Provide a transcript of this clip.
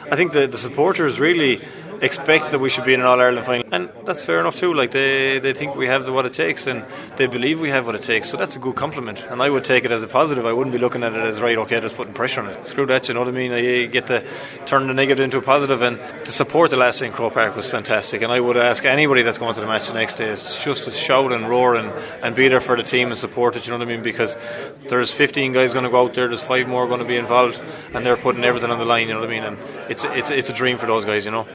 I think the supporters really expect that we should be in an All-Ireland final, and that's fair enough too. Like they think we have what it takes, and they believe we have what it takes, so that's a good compliment, and I would take it as a positive. I wouldn't be looking at it as, right, okay, just putting pressure on it. Screw that, you know what I mean? I get to turn the negative into a positive, and the support the last day in Croke Park was fantastic, and I would ask anybody that's going to the match the next day is just to shout and roar and be there for the team and support it, you know what I mean? Because there's 15 guys going to go out there, there's 5 more going to be involved, and they're putting everything on the line, you know what I mean? And it's a dream for those guys, you know.